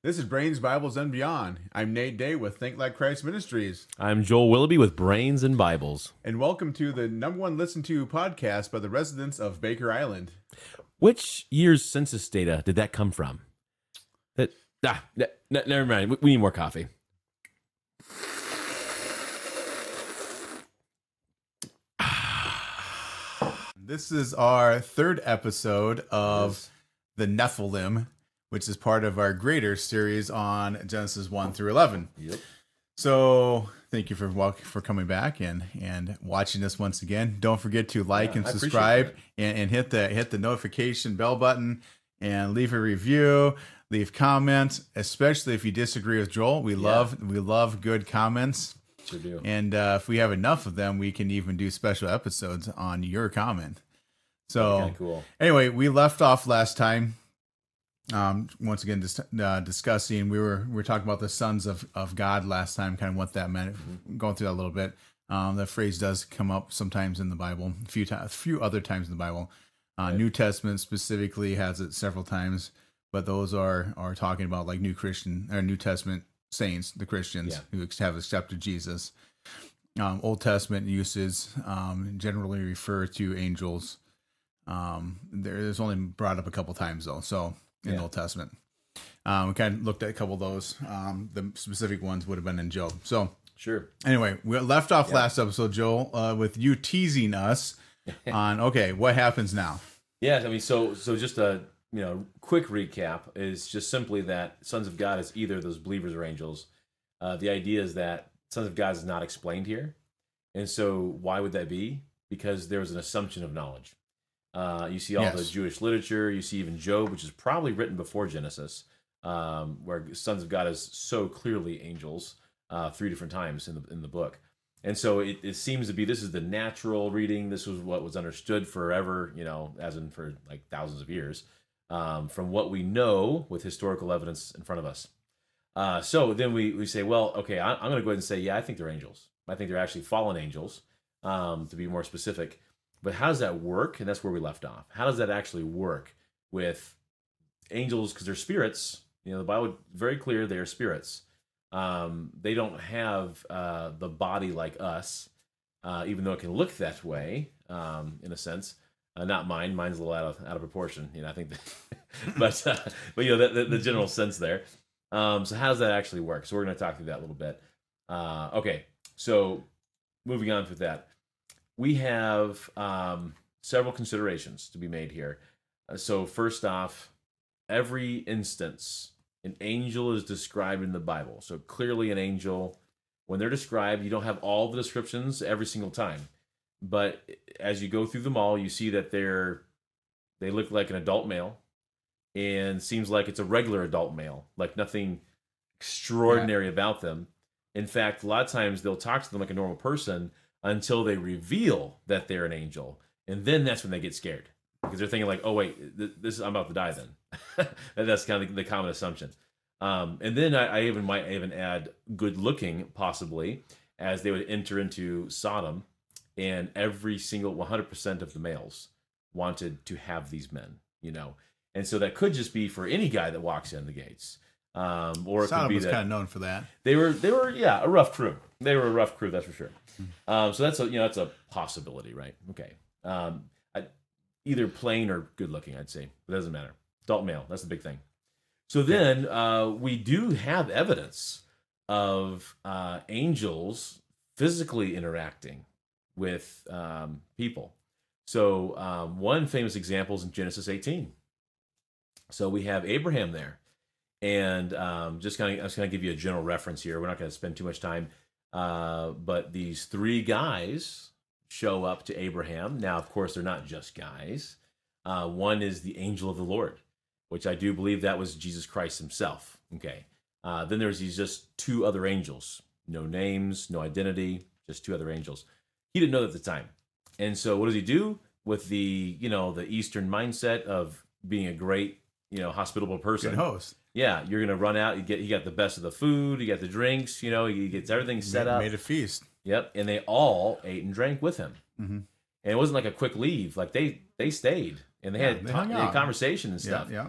This is Brains, Bibles, and Beyond. I'm Nate Day with Think Like Christ Ministries. I'm Joel Willoughby with Brains and Bibles. And welcome to the #1 listened to podcast by the residents of Baker Island. Which year's census data did that come from? Never mind. We need more coffee. This is our third episode of the Nephilim, which is part of our greater series on Genesis 1 through 11. Yep. So thank you for coming back and watching this once again. Don't forget to like and subscribe and hit the notification bell button and leave a review, leave comments, especially if you disagree with Joel. We love good comments. Sure do. And if we have enough of them, we can even do special episodes on your comment. So cool. Anyway, we left off last time. Once again, discussing, we were talking about the sons of God last time, kind of what that meant, going through that a little bit. The phrase does come up sometimes in the Bible, a few other times in the Bible. Right. New Testament specifically has it several times, but those are talking about like New Testament saints, the Christians who have accepted Jesus. Old Testament uses generally refer to angels. There's only brought up a couple times though, so in the Old Testament. We kind of looked at a couple of those. The specific ones would have been in Job. So sure. Anyway, we left off last episode, Joel, with you teasing us on what happens now. Yeah, I mean, so just a quick recap is just simply that sons of God is either those believers or angels. The idea is that sons of God is not explained here, and so why would that be? Because there was an assumption of knowledge. You see all the Jewish literature. You see even Job, which is probably written before Genesis, where sons of God is so clearly angels 3 different times in the book. And so it seems to be this is the natural reading. This was what was understood forever, as in for like thousands of years, from what we know with historical evidence in front of us. So then we say, well, okay, I'm going to go ahead and say, I think they're angels. I think they're actually fallen angels, to be more specific. But how does that work? And that's where we left off. How does that actually work with angels? Because they're spirits. The Bible very clear they are spirits. They don't have the body like us, even though it can look that way in a sense. Not mine. Mine's a little out of proportion. I think, but the general sense there. So how does that actually work? So we're going to talk through that a little bit. Okay. So moving on with that. We have several considerations to be made here. So first off, every instance an angel is described in the Bible. So clearly an angel, when they're described, you don't have all the descriptions every single time. But as you go through them all, you see that they look like an adult male and seems like it's a regular adult male, like nothing extraordinary about them. In fact, a lot of times they'll talk to them like a normal person until they reveal that they're an angel. And then that's when they get scared. Because they're thinking like, oh, wait, I'm about to die then. And that's kind of the common assumption. And then I might even add good looking, possibly, as they would enter into Sodom. And every single 100% of the males wanted to have these men, And so that could just be for any guy that walks in the gates. Or it Sodom could be was that kind of known for that. They were a rough crew. They were a rough crew, that's for sure. So that's a possibility, right? Okay. Either plain or good looking, I'd say. It doesn't matter. Adult male, that's the big thing. So then we do have evidence of angels physically interacting with people. So one famous example is in Genesis 18. So we have Abraham there. And I'm just going to give you a general reference here. We're not going to spend too much time. But these 3 guys show up to Abraham. Now, of course, they're not just guys. One is the angel of the Lord, which I do believe that was Jesus Christ himself. Okay. Then there's these just 2 other angels. No names, no identity, just 2 other angels. He didn't know that at the time. And so what does he do with the Eastern mindset of being a great, hospitable person? Good host. Yeah, you're gonna run out. You got the best of the food. You got the drinks. He gets everything set up. Made a feast. Yep, and they all ate and drank with him. Mm-hmm. And it wasn't like a quick leave. Like they stayed and they had conversation and stuff. Yeah.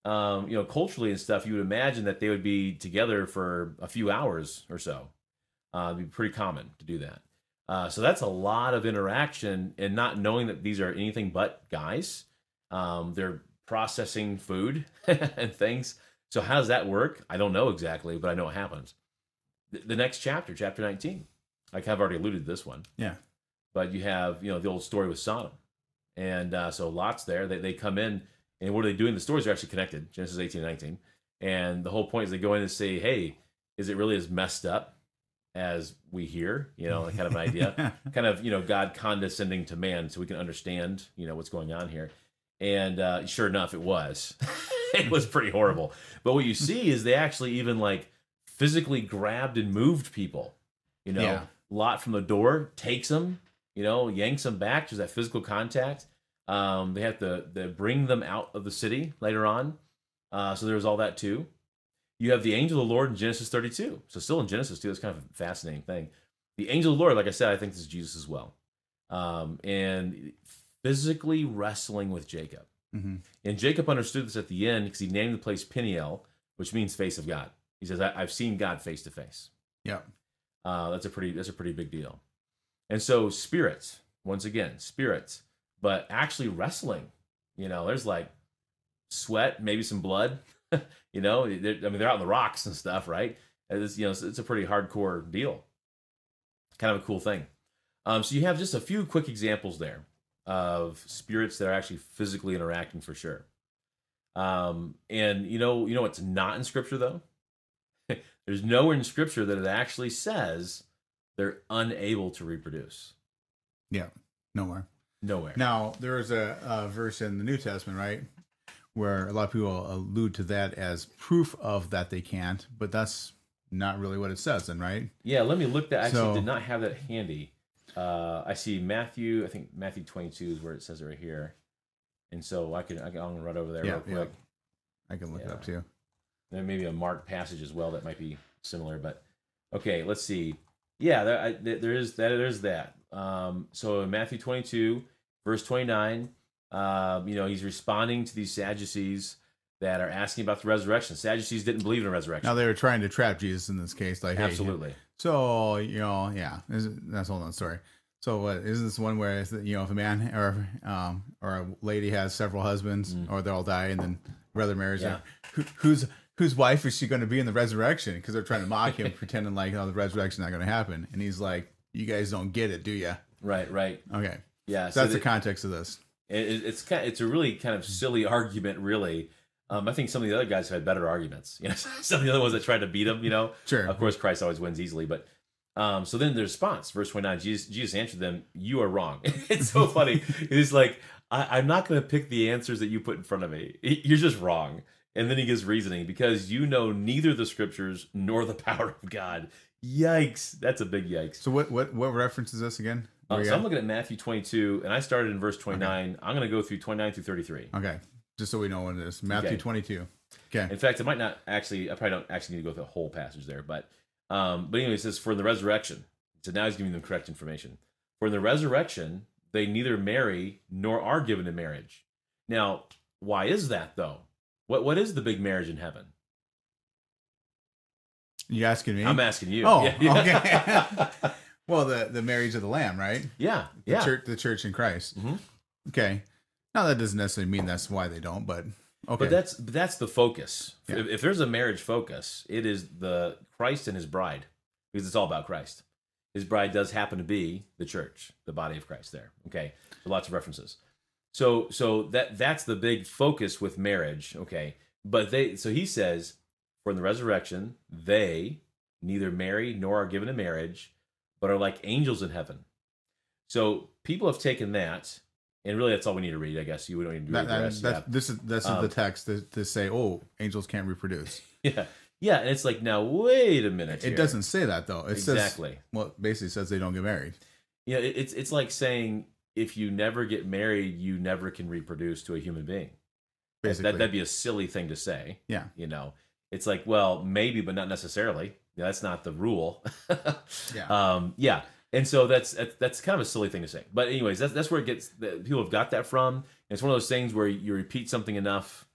culturally and stuff, you would imagine that they would be together for a few hours or so. It'd be pretty common to do that. So that's a lot of interaction, and not knowing that these are anything but guys. They're processing food and things. So how does that work? I don't know exactly, but I know it happens. The next chapter, chapter 19, like I've already alluded to this one. Yeah. But you have, the old story with Sodom. And so Lot's there. They come in, and what are they doing? The stories are actually connected, Genesis 18 and 19. And the whole point is they go in and say, hey, is it really as messed up as we hear? Kind of an idea. Kind of, God condescending to man so we can understand, what's going on here. And sure enough, it was. It was pretty horrible. But what you see is they actually even like physically grabbed and moved people. Lot from the door takes them, yanks them back. There's that physical contact. They have to bring them out of the city later on. So there's all that too. You have the angel of the Lord in Genesis 32. So still in Genesis too. It's kind of a fascinating thing. The angel of the Lord, like I said, I think this is Jesus as well. And physically wrestling with Jacob. Mm-hmm. And Jacob understood this at the end because he named the place Peniel, which means face of God. He says, I've seen God face to face. Yeah. That's a pretty big deal. And so spirits, once again, spirits, but actually wrestling, there's like sweat, maybe some blood, they're out in the rocks and stuff, right? It's a pretty hardcore deal. Kind of a cool thing. So you have just a few quick examples there of spirits that are actually physically interacting for sure. And what's not in Scripture though? There's nowhere in Scripture that it actually says they're unable to reproduce. Yeah, nowhere. Now, there is a verse in the New Testament, right, where a lot of people allude to that as proof of that they can't, but that's not really what it says then, right? Yeah, let me look that. I actually did not have that handy. I see Matthew, I think Matthew 22 is where it says it right here. And so I'm going to run over there real quick. Yeah. I can look it up too. There may be a Mark passage as well that might be similar, but okay, let's see. Yeah, there's that. So in Matthew 22, verse 29, he's responding to these Sadducees that are asking about the resurrection. Sadducees didn't believe in a resurrection. Now they were trying to trap Jesus in this case, like absolutely. Hey, so that's a whole other story. So what is this one where if a man or a lady has several husbands, or they all die, and then brother marries her, whose wife is she going to be in the resurrection? Because they're trying to mock him, pretending like, the resurrection's not going to happen. And he's like, you guys don't get it, do you? Right. Okay. Yeah. So that's the context of this. It's a really kind of silly argument, really. I think some of the other guys have had better arguments. Some of the other ones that tried to beat him, Sure. Of course, Christ always wins easily. But so then the response, verse 29, Jesus answered them, you are wrong. It's so funny. It's like, I'm not going to pick the answers that you put in front of me. You're just wrong. And then he gives reasoning, because you know neither the Scriptures nor the power of God. Yikes. That's a big yikes. So what reference is this again? So I'm looking at Matthew 22, and I started in verse 29. Okay. I'm going to go through 29 through 33. Okay. Just so we know what it is. Matthew 22. Okay. In fact, I probably don't actually need to go through the whole passage there. But anyway, it says, for in the resurrection. So now he's giving them correct information. For in the resurrection, they neither marry nor are given in marriage. Now, why is that, though? What is the big marriage in heaven? You asking me? I'm asking you. Oh, okay. Well, the marriage of the Lamb, right? Yeah. The church in Christ. Mm-hmm. Okay. Now that doesn't necessarily mean that's why they don't, but okay. But that's the focus. Yeah. If there's a marriage focus, it is the Christ and his bride, because it's all about Christ. His bride does happen to be the church, the body of Christ. There. Okay. So lots of references. So that's the big focus with marriage, okay? But he says, for in the resurrection, they neither marry nor are given in marriage, but are like angels in heaven. So people have taken that, and really that's all we need to read, I guess. We don't need to read the rest. This is the text to say, angels can't reproduce. Yeah, and it's like, now wait a minute here. It doesn't say that though. It exactly. Says, well, it basically says they don't get married. Yeah, it's like saying, if you never get married, you never can reproduce to a human being. Basically. That'd be a silly thing to say. Yeah. It's like, well, maybe, but not necessarily. That's not the rule. Yeah. And so that's kind of a silly thing to say. But anyways, that's where it gets, people have got that from. And it's one of those things where you repeat something enough,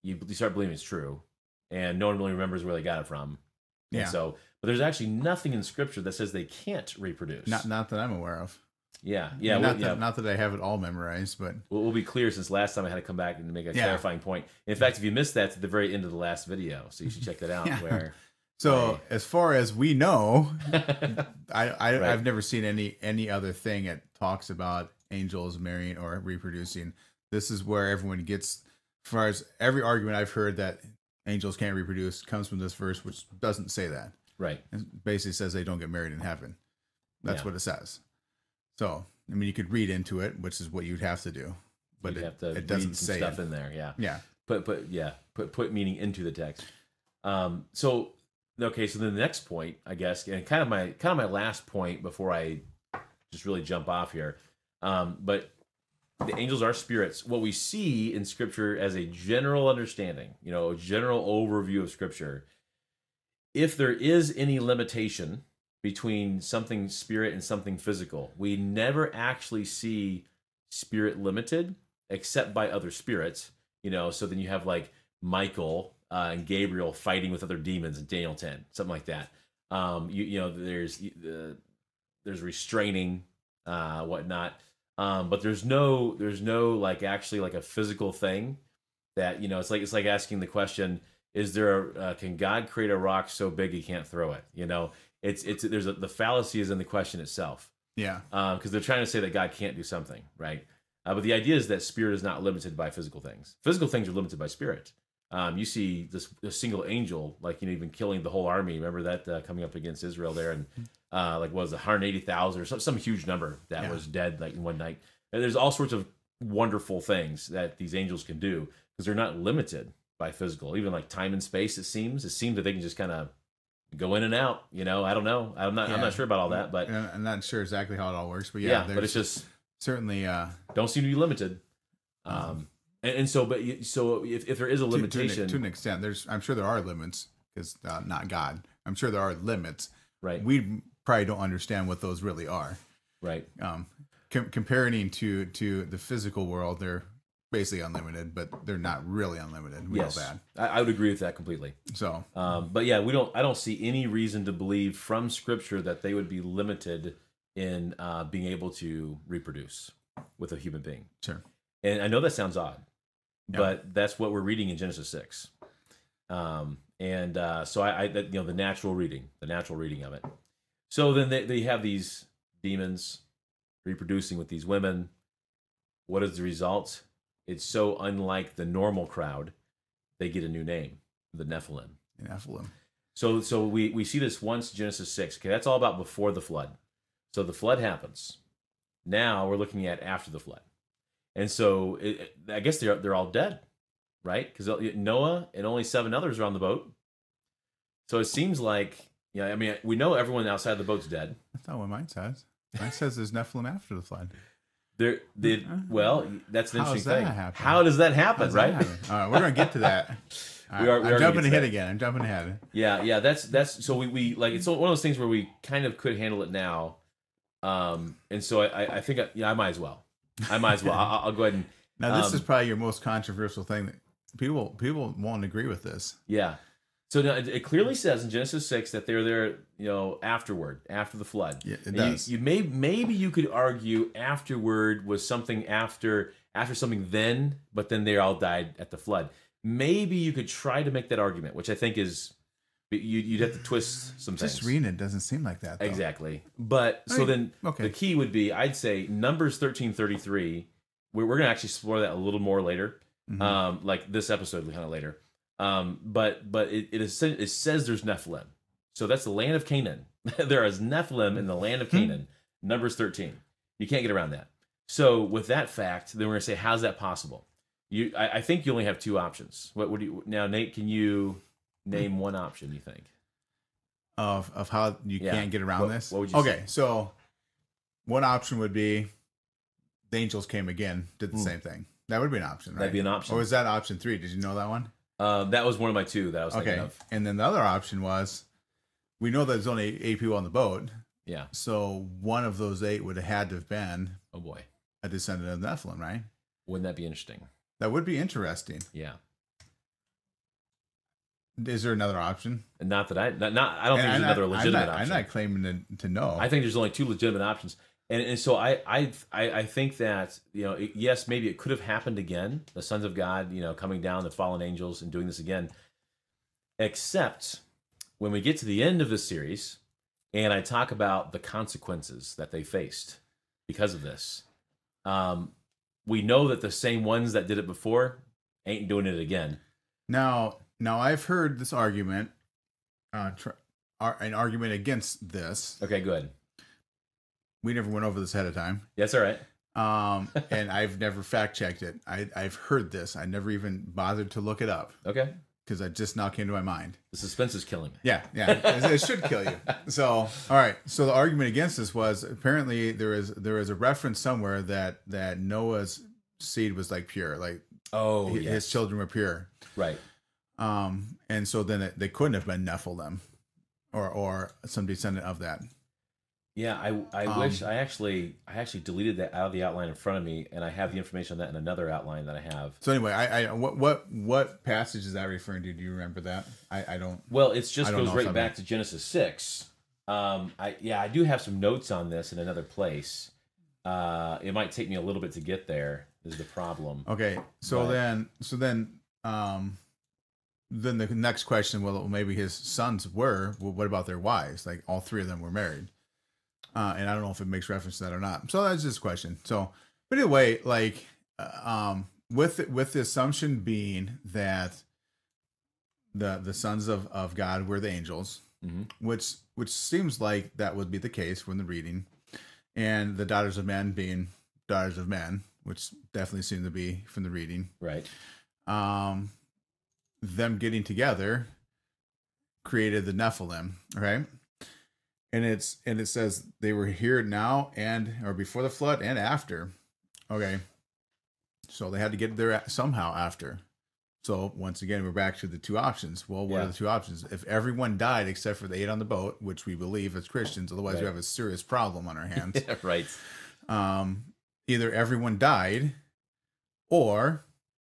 you start believing it's true, and no one really remembers where they got it from. Yeah. And so, but there's actually nothing in Scripture that says they can't reproduce. Not that I'm aware of. Yeah. Not that I have it all memorized, but We'll be clear, since last time I had to come back and make a clarifying point. In fact, if you missed that, it's at the very end of the last video, so you should check that out. Yeah. Where so as far as we know, Right. I've never seen any other thing that talks about angels marrying or reproducing. This is where everyone gets, as far as every argument I've heard that angels can't reproduce comes from this verse, which doesn't say that. right, It basically says they don't get married in heaven. That's Yeah. what it says. So, I mean, you could read into it, which is what you'd have to do, but you have to it doesn't read some say stuff it. in there. Yeah, Yeah. put meaning into the text. So okay, so then the next point, I guess, and kind of my last point before I just really jump off here, but the angels are spirits. What we see in Scripture as a general understanding, a general overview of Scripture, if there is any limitation between something spirit and something physical, we never actually see spirit limited except by other spirits. So then you have like Michael and Gabriel fighting with other demons in Daniel 10, something like that. There's restraining, whatnot. But there's no like actually like a physical thing that, it's like asking the question, is there can God create a rock so big he can't throw it? The fallacy is in the question itself. Yeah. Because they're trying to say that God can't do something, right? But the idea is that spirit is not limited by physical things. Physical things are limited by spirit. You see this single angel, like, even killing the whole army. Remember that coming up against Israel there, and like, what was it, 180,000 or some huge number that was dead like in one night. And there's all sorts of wonderful things that these angels can do because they're not limited by physical, even like time and space. It seems that they can just kind of go in and out. I don't know. I'm not sure about all that, but I'm not sure exactly how it all works. But but it's just certainly don't seem to be limited. So if there is a limitation to an extent, I'm sure there are limits, because not God. I'm sure there are limits. Right. We probably don't understand what those really are. Right. Comparing to the physical world, they're basically unlimited, but they're not really unlimited. We know that. I would agree with that completely. So, but yeah, I don't see any reason to believe from Scripture that they would be limited in being able to reproduce with a human being. Sure. And I know that sounds odd, but that's what we're reading in Genesis 6. So the natural reading of it. So then they have these demons reproducing with these women. What is the result? It's so unlike the normal crowd, they get a new name, the Nephilim. So we see this once, Genesis 6. Okay, that's all about before the flood. So the flood happens. Now we're looking at after the flood. And so I guess they're all dead, right? Because Noah and only 7 others are on the boat. So it seems like, we know everyone outside the boat's dead. That's not what mine says. Mine says there's Nephilim after the flood. Well, that's an interesting thing. Happen? How does that happen, right? All right, we're going to get to that. I'm jumping ahead again. I'm jumping ahead. Yeah. That's so we like, it's one of those things where we kind of could handle it now. And so I think I might as well. I'll go ahead and. Now this is probably your most controversial thing. That people won't agree with this. Yeah. So now it clearly says in Genesis 6 that they're there, afterward, after the flood. Yeah, it does. Maybe you could argue afterward was something after something then, but then they all died at the flood. Maybe you could try to make that argument, which I think is you'd have to twist some things. Just reading it doesn't seem like that, though. Exactly. But the key would be, I'd say Numbers 13:33. We're going to actually explore that a little more later, like this episode kind of later. But it says there's Nephilim. So that's the land of Canaan. There is Nephilim in the land of Canaan. Numbers 13. You can't get around that. So with that fact, then we're going to say, how's that possible? I think you only have 2 options. What would you now, Nate? Can you name one option? You think of how you can't get around this? What would you say? So one option would be the angels came again, did the same thing. That would be an option, right? That'd be an option. Or was that option 3? Did you know that one? That was one of my 2 that I was thinking of. And then the other option was, we know there's only 8 people on the boat. Yeah. So one of those 8 would have had to have been, oh boy, a descendant of Nephilim, right? Wouldn't that be interesting? That would be interesting. Yeah. Is there another option? And not that I don't think there's another legitimate option. I'm not claiming to know. I think there's only two legitimate options. And so I think that, yes, maybe it could have happened again, the sons of God, coming down, the fallen angels, and doing this again. Except when we get to the end of the series, and I talk about the consequences that they faced because of this, we know that the same ones that did it before ain't doing it again. Now I've heard this argument, an argument against this. Okay, good. We never went over this ahead of time. That's all right. And I've never fact checked it. I've heard this. I never even bothered to look it up. Okay. Because it just now came to my mind. The suspense is killing me. Yeah. It should kill you. So, all right. So the argument against this was apparently there is a reference somewhere that Noah's seed was like pure, like his children were pure. Right. And so then they couldn't have been Nephilim or some descendant of that. Yeah, I wish I actually deleted that out of the outline in front of me, and I have the information on that in another outline that I have. So anyway, what passage is that referring to? Do you remember that? I don't. Well, it just goes right back to Genesis 6. I do have some notes on this in another place. It might take me a little bit to get there. Is the problem? Okay, then the next question, well, maybe his sons were. Well, what about their wives? Like all three of them were married. And I don't know if it makes reference to that or not. So that's just a question. So, but anyway, like, with the assumption being that the sons of God were the angels, mm-hmm. which seems like that would be the case from the reading, and the daughters of men being daughters of men, which definitely seem to be from the reading. Right. Them getting together created the Nephilim, right? And it says they were here now or before the flood and after. Okay. So they had to get there somehow after. So once again, we're back to the two options. Well, what are the two options? If everyone died except for the 8 on the boat, which we believe as Christians, otherwise we have a serious problem on our hands. Right. Either everyone died or,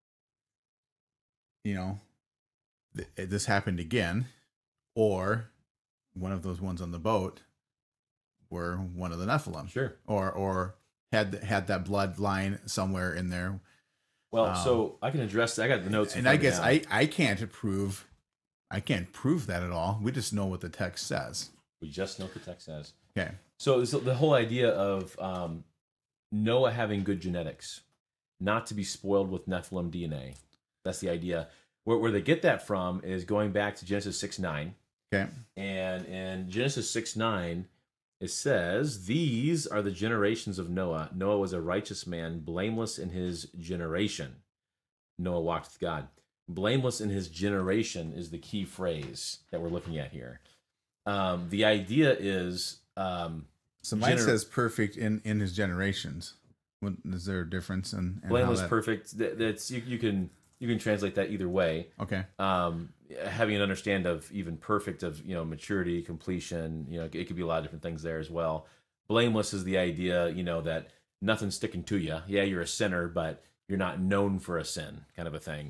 this happened again, or one of those ones on the boat were one of the Nephilim. Sure. Or had that bloodline somewhere in there. Well, so I can address that. I got the notes. And I guess I can't prove that at all. We just know what the text says. We just know what the text says. Okay. So the whole idea of Noah having good genetics, not to be spoiled with Nephilim DNA. That's the idea. Where they get that from is going back to Genesis 6:9. Okay. And in Genesis 6:9, it says, "These are the generations of Noah. Noah was a righteous man, blameless in his generation." Noah walked with God. Blameless in his generation is the key phrase that we're looking at here. The idea is... so mine says perfect in his generations. Is there a difference in blameless, perfect? That's you can translate that either way. Okay. Having an understand of even perfect of maturity, completion, it could be a lot of different things there as well. Blameless is the idea, that nothing's sticking to you. Yeah, you're a sinner, but you're not known for a sin, kind of a thing.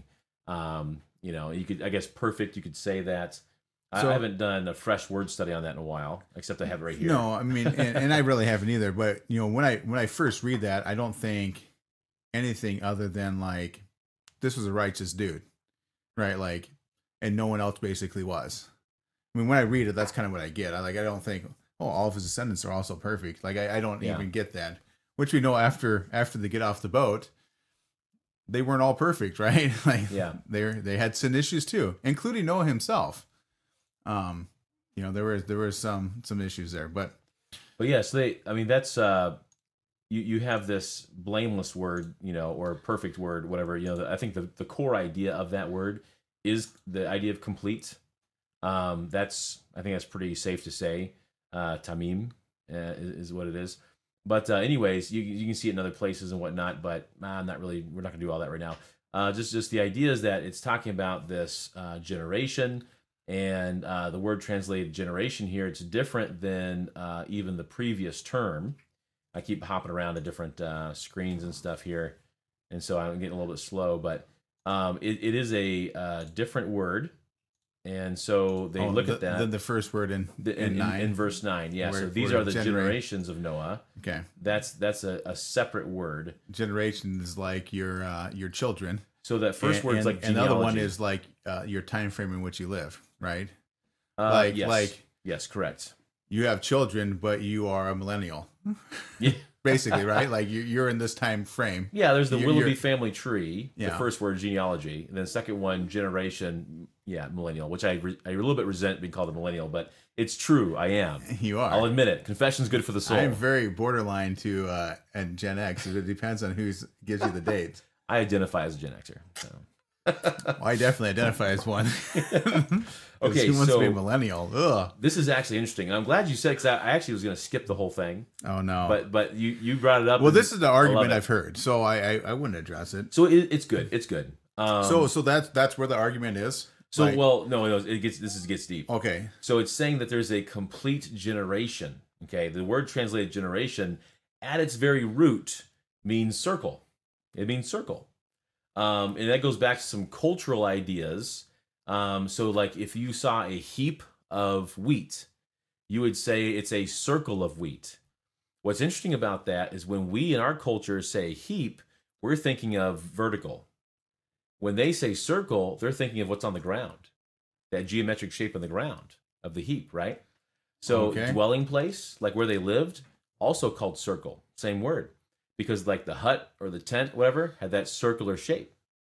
You could, I guess, perfect. You could say that. So, I haven't done a fresh word study on that in a while, except I have it right here. No, I mean, and I really haven't either. But when I first read that, I don't think anything other than like this was a righteous dude, right? Like, and no one else basically was. I mean, when I read it, that's kind of what I get. I don't think, all of his descendants are also perfect. Like, I don't even get that. Which we know after they get off the boat, they weren't all perfect, right? Like, they had sin issues too, including Noah himself. There were some issues there, but yeah. So that's you have this blameless word, or perfect word, whatever. I think the core idea of that word is the idea of complete. I think that's pretty safe to say. Tamim is what it is. But anyways, you can see it in other places and whatnot. But I'm not really. We're not going to do all that right now. Just the idea is that it's talking about this generation, and the word translated generation here. It's different than even the previous term. I keep hopping around to different screens and stuff here, and so I'm getting a little bit slow. But it is a different word, And so they look at that. The first word in nine. In verse 9, yeah. So these are the generations of Noah. Okay. That's a separate word. Generation is like your children. So that first word is like genealogy. Another one is like your time frame in which you live, right? Yes, correct. You have children, but you are a millennial. Yeah. Basically, right? Like you're in this time frame. Yeah, there's the Willoughby family tree, the first word, genealogy, and then the second one, generation, millennial, which I a little bit resent being called a millennial, but it's true, I am. You are. I'll admit it. Confession's good for the soul. I'm very borderline to and Gen X. It depends on who gives you the dates. I identify as a Gen Xer. So. Well, I definitely identify as one. Okay, who wants to be a millennial? Ugh. This is actually interesting. I'm glad you said, because I actually was going to skip the whole thing. Oh no! But you brought it up. Well, this is the argument I've heard, so I wouldn't address it. So it's good. It's good. So that's where the argument is. So no, it gets deep. Okay. So it's saying that there's a complete generation. Okay, the word translated generation at its very root means circle. It means circle. And that goes back to some cultural ideas. So like if you saw a heap of wheat, you would say it's a circle of wheat. What's interesting about that is when we in our culture say heap, we're thinking of vertical. When they say circle, they're thinking of what's on the ground, that geometric shape on the ground of the heap, right? So dwelling place, like where they lived, also called circle, same word. Because like the hut or the tent, whatever, had that circular shape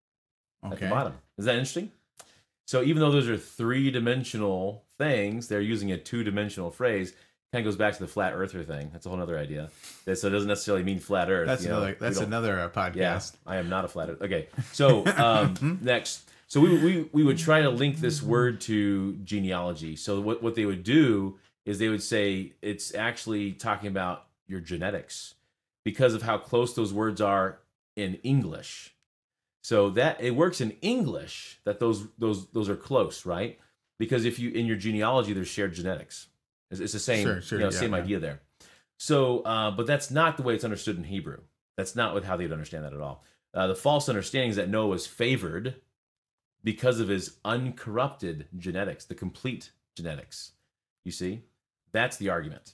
at the bottom. Is that interesting? So even though those are three-dimensional things, they're using a two-dimensional phrase. Kind of goes back to the flat earther thing. That's a whole other idea. So it doesn't necessarily mean flat earth. That's another podcast. Yeah, I am not a flat earth. Okay, so next. So we would try to link this word to genealogy. So what they would do is they would say it's actually talking about your genetics because of how close those words are in English. So that it works in English that those are close, right? Because if you in your genealogy there's shared genetics. It's the same same idea there. So, but that's not the way it's understood in Hebrew. That's not how they'd understand that at all. The false understanding is that Noah was favored because of his uncorrupted genetics, the complete genetics. You see, that's the argument.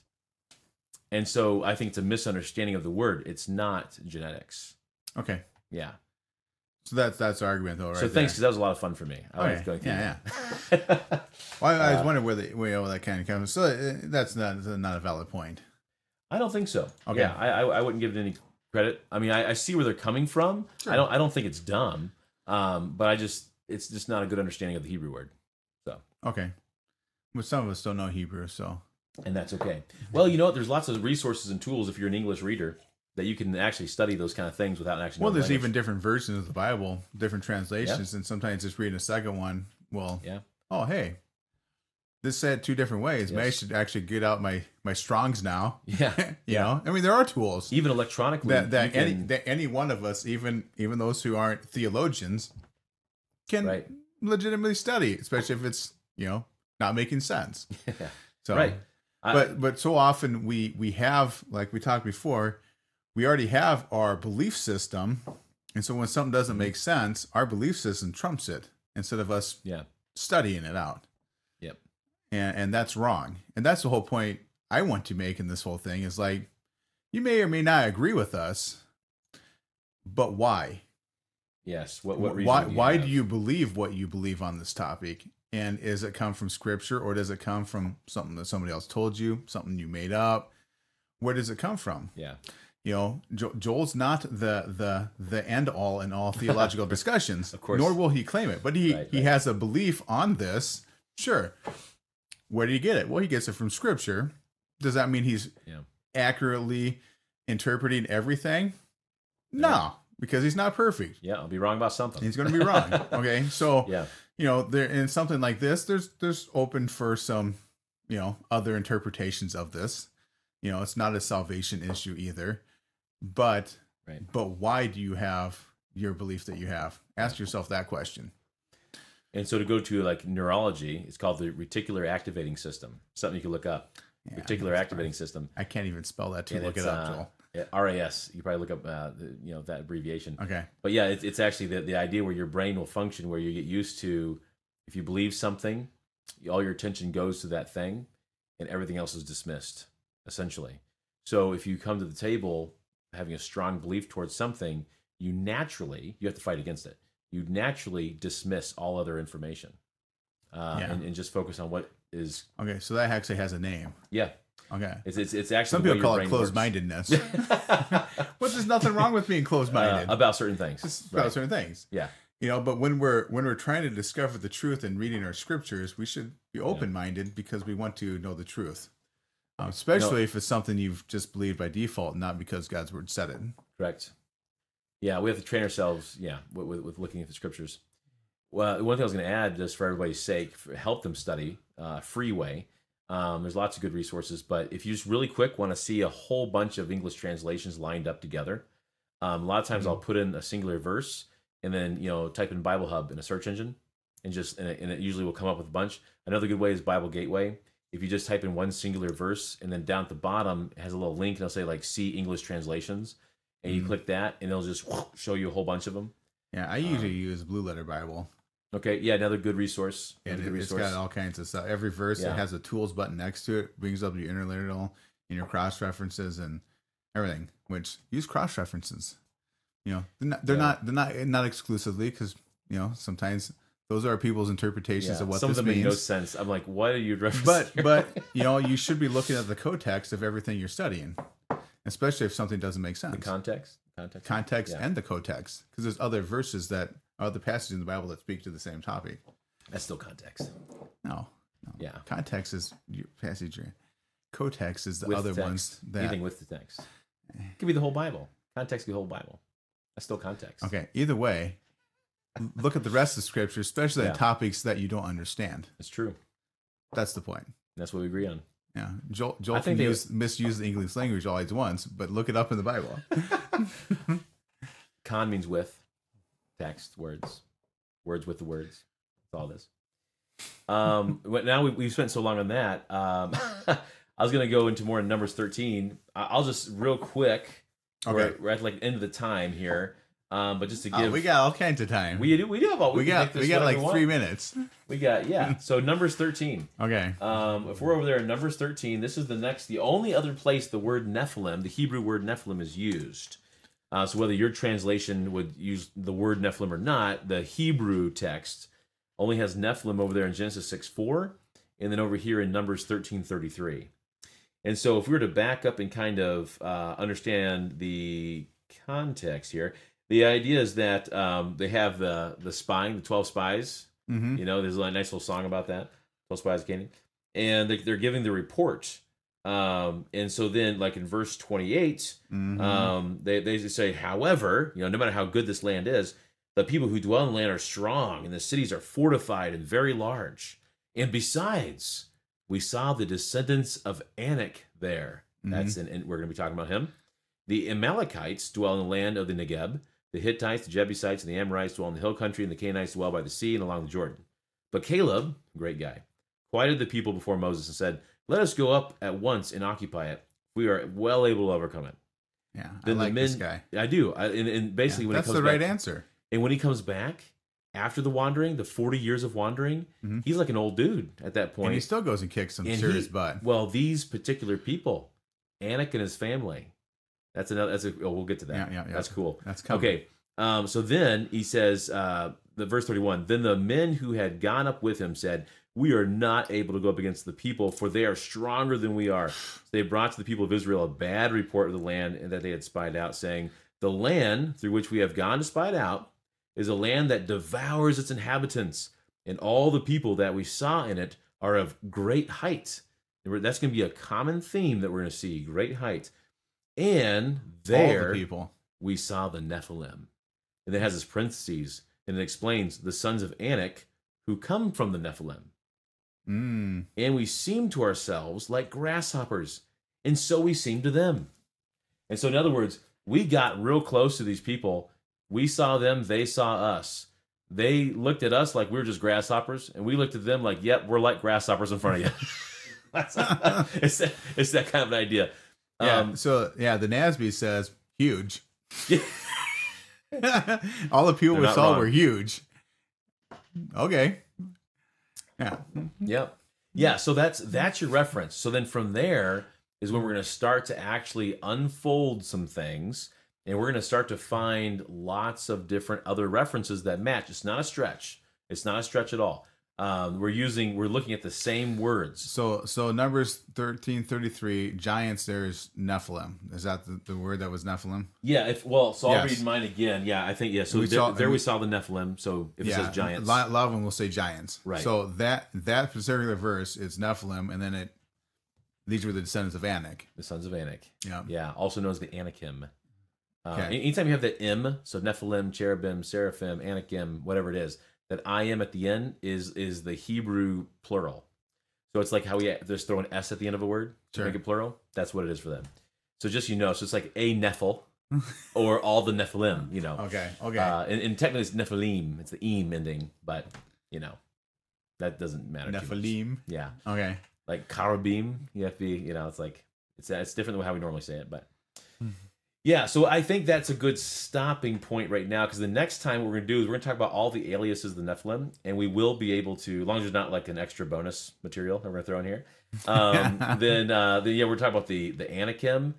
And so I think it's a misunderstanding of the word. It's not genetics. Okay. Yeah. So that's the argument, though, right? So thanks, because that was a lot of fun for me. I was going through that. Well, I was wondering where that kind of comes. So that's not a valid point. I don't think so. Okay. Yeah, I wouldn't give it any credit. I mean, I see where they're coming from. Sure. I don't think it's dumb. But it's just not a good understanding of the Hebrew word. So okay. Well, some of us don't know Hebrew, so and that's okay. Well, you know what? There's lots of resources and tools if you're an English reader that you can actually study those kind of things without actually. Well, there's even different versions of the Bible, different translations, and sometimes just reading a second one. Well, oh hey, this said two different ways. Yes. Maybe I should actually get out my Strongs now. Yeah, you know, I mean, there are tools even electronically that any one of us, even those who aren't theologians, can legitimately study, especially if it's not making sense. So right. But so often we have, like we talked before, we already have our belief system, and so when something doesn't make sense, our belief system trumps it instead of us studying it out. Yep. And that's wrong. And that's the whole point I want to make in this whole thing is like, you may or may not agree with us, but why? Yes. What reason? Why do you believe what you believe on this topic? And does it come from scripture, or does it come from something that somebody else told you, something you made up? Where does it come from? Yeah. Joel's not the end all in all theological discussions, of course, nor will he claim it. But he has a belief on this. Sure. Where did he get it? Well, he gets it from scripture. Does that mean he's accurately interpreting everything? No, because he's not perfect. Yeah, I'll be wrong about something. He's going to be wrong. Okay, so there in something like this, there's open for some other interpretations of this. It's not a salvation issue either. But why do you have your belief that you have? Ask yourself that question. And so to go to like neurology, it's called the reticular activating system. Something you can look up. Reticular activating system. I can't even spell that to look it up, Joel. RAS. You probably look up that abbreviation. Okay. But yeah, it's actually the idea where your brain will function, where you get used to If you believe something, all your attention goes to that thing, and everything else is dismissed, essentially. So if you come to the table having a strong belief towards something, you have to fight against it. You naturally dismiss all other information, and just focus on what is. Okay, so that actually has a name. Yeah. Okay. It's actually some people call it closed-mindedness. But there's nothing wrong with being closed-minded about certain things. About certain things. Yeah. But when we're trying to discover the truth and reading our scriptures, we should be open-minded because we want to know the truth. Especially if it's something you've just believed by default, not because God's word said it. Correct. Yeah, we have to train ourselves. Yeah, with looking at the scriptures. Well, one thing I was going to add, just for everybody's sake, help them study Freeway. There's lots of good resources, but if you just really quick want to see a whole bunch of English translations lined up together, a lot of times I'll put in a singular verse and then type in Bible Hub in a search engine, and it usually will come up with a bunch. Another good way is Bible Gateway. If you just type in one singular verse and then down at the bottom it has a little link and it'll say like see English translations, and you click that and it'll just show you a whole bunch of them. Yeah, I usually use Blue Letter Bible. Okay, yeah, another good resource. It's got all kinds of stuff. Every verse it has a tools button next to it, brings up your interlinear and your cross references and everything. Which use cross references. They're not exclusively, because sometimes those are people's interpretations of what some this of them means. make no sense. I'm like, what are you referencing? But you should be looking at the context of everything you're studying, especially if something doesn't make sense. The context and the context, because there's other verses other passages in the Bible that speak to the same topic. That's still context. No. Yeah. Context is your passage. Context is the with other text. ones that anything with the text. It could be the whole Bible. Context could be the whole Bible. That's still context. Okay. Either way, look at the rest of the scripture, especially the topics that you don't understand. It's true. That's the point. That's what we agree on. Yeah. Joel can misuse the English language all he wants, but look it up in the Bible. Con means with. Text, words with the words. That's all this. But now we've spent so long on that. I was going to go into more in Numbers 13. I'll just real quick. Okay. We're at like the end of the time here. But just to give, we got all kinds of time. We do have all. We got like 3 minutes. We got So Numbers 13. Okay. If we're over there in Numbers 13, this is the only other place the word Nephilim, the Hebrew word Nephilim, is used. So whether your translation would use the word Nephilim or not, the Hebrew text only has Nephilim over there in Genesis 6:4, and then over here in Numbers 13:33. And so if we were to back up and kind of understand the context here, the idea is that they have the spying, the 12 spies. Mm-hmm. There's a nice little song about that, 12 spies of Canaan. And they're giving the report. And so then, like in verse 28, they say, however, no matter how good this land is, the people who dwell in the land are strong, and the cities are fortified and very large. And besides, we saw the descendants of Anak there. That's and we're going to be talking about him. The Amalekites dwell in the land of the Negeb. The Hittites, the Jebusites, and the Amorites dwell in the hill country, and the Canaanites dwell by the sea and along the Jordan. But Caleb, great guy, quieted the people before Moses and said, let us go up at once and occupy it. We are well able to overcome it. Yeah, then I like this guy. I do. And basically, when he comes that's the back, right answer. And when he comes back after the wandering, the 40 years of wandering, he's like an old dude at that point. And he still goes and kicks some serious butt. Well, these particular people, Anak and his family, we'll get to that. Yeah. That's cool. That's coming. Okay. So then he says, the verse 31, then the men who had gone up with him said, we are not able to go up against the people, for they are stronger than we are. So they brought to the people of Israel a bad report of the land that they had spied out, saying, the land through which we have gone to spy it out is a land that devours its inhabitants, and all the people that we saw in it are of great height. That's going to be a common theme that we're going to see, great height. And there, all the people. We saw the Nephilim. And it has this parentheses, and it explains the sons of Anak who come from the Nephilim. And we seem to ourselves like grasshoppers, and so we seem to them. And so, in other words, we got real close to these people. We saw them, they saw us. They looked at us like we were just grasshoppers, and we looked at them like, yep, we're like grasshoppers in front of you. It's that kind of an idea. Yeah. The NASB says huge. All the people we saw were huge. Okay. Yeah. Yep. Yeah, so that's your reference. So then from there is when we're going to start to actually unfold some things, and we're going to start to find lots of different other references that match. It's not a stretch. It's not a stretch at all. We're looking at the same words. So Numbers 13:33, giants, there's Nephilim. Is that the word that was Nephilim? Yeah, I'll Yes. read mine again. Yeah, I think, yeah. So We there, saw- we saw the Nephilim. So if it says giants. A lot of them will say giants. Right. So that particular verse is Nephilim, and then these were the descendants of Anak. The sons of Anak. Yeah. Yeah, also known as the Anakim. Okay. Anytime you have the M, so Nephilim, cherubim, seraphim, Anakim, whatever it is, that I am at the end is the Hebrew plural. So it's like how we just throw an S at the end of a word to Sure. make it plural. That's what it is for them. So just so it's like a Nephil or all the Nephilim, Okay. and technically it's Nephilim. It's the eem ending, but that doesn't matter. too much. Nephilim. Yeah. Okay. Like Karabim, you have to be, it's like it's different than how we normally say it, but yeah. So I think that's a good stopping point right now, because the next time what we're gonna do is we're gonna talk about all the aliases of the Nephilim, and we will be able to, as long as there's not like an extra bonus material that we're gonna throw in here, then we're talking about the Anakim,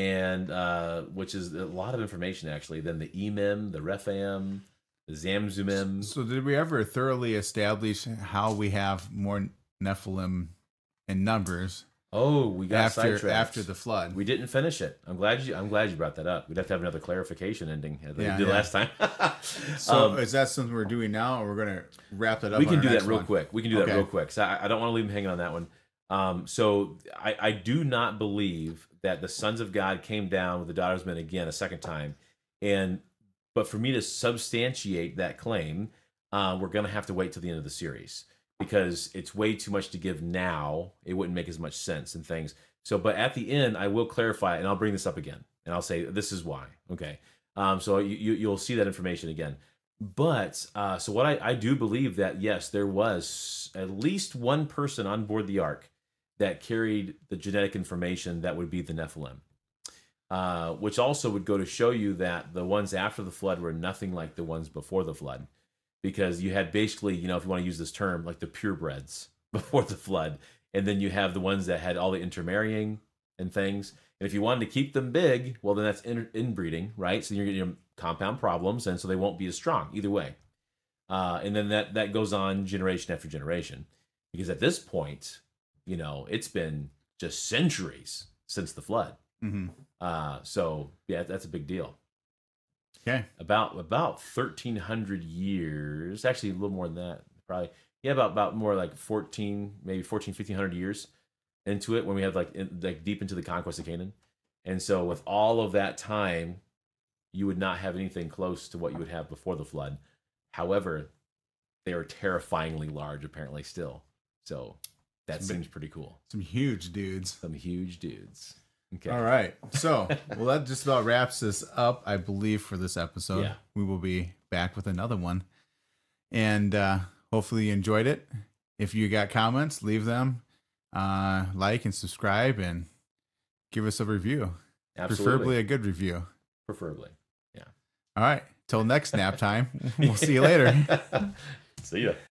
and which is a lot of information actually. Then the Emim, the Rephaim, the Zamzumim. So did we ever thoroughly establish how we have more Nephilim in numbers Oh, we got sidetracked after the flood? We didn't finish it. I'm glad you brought that up. We'd have to have another clarification ending as we did last time. So is that something we're doing now, or we're going to wrap it up? We can on do our that next real one? quick. We can do that real quick. So I don't want to leave him hanging on that one. So I do not believe that the sons of God came down with the daughters of men again a second time. But for me to substantiate that claim, we're going to have to wait till the end of the series, because it's way too much to give now. It wouldn't make as much sense and things. So, but at the end, I will clarify, and I'll bring this up again, and I'll say this is why. Okay. So you'll see that information again. But so what I do believe that yes, there was at least one person on board the ark that carried the genetic information that would be the Nephilim, which also would go to show you that the ones after the flood were nothing like the ones before the flood. Because you had basically, if you want to use this term, like the purebreds before the flood. And then you have the ones that had all the intermarrying and things. And if you wanted to keep them big, well, then that's inbreeding, right? So you're getting compound problems, and so they won't be as strong either way. And then that goes on generation after generation. Because at this point, it's been just centuries since the flood. Mm-hmm. So, yeah, that's a big deal. Okay. About 1,300 years, actually a little more than that, probably. Yeah, about more like 1,500 years into it, when we had like deep into the conquest of Canaan. And so with all of that time, you would not have anything close to what you would have before the flood. However, they are terrifyingly large, apparently, still. So that seems pretty cool. Some huge dudes. Some huge dudes. Okay. All right. So, well, that just about wraps this up, I believe, for this episode. Yeah. We will be back with another one. And hopefully you enjoyed it. If you got comments, leave them. Like and subscribe and give us a review. Absolutely. Preferably a good review. Preferably. Yeah. All right. Till next nap time. We'll see you later. See ya.